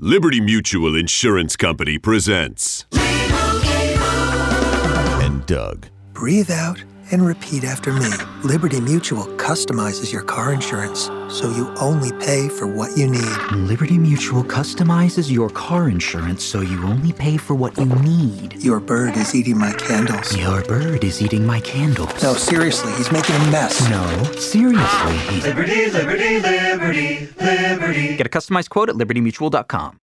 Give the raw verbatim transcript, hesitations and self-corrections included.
Liberty Mutual Insurance Company presents and Doug. Breathe out and repeat after me. Liberty Mutual customizes your car insurance so you only pay for what you need. Liberty Mutual customizes your car insurance so you only pay for what you need. Your bird is eating my candles. Your bird is eating my candles. No, seriously, he's making a mess. No, seriously, he's... Liberty, liberty, liberty, liberty. Get a customized quote at liberty mutual dot com.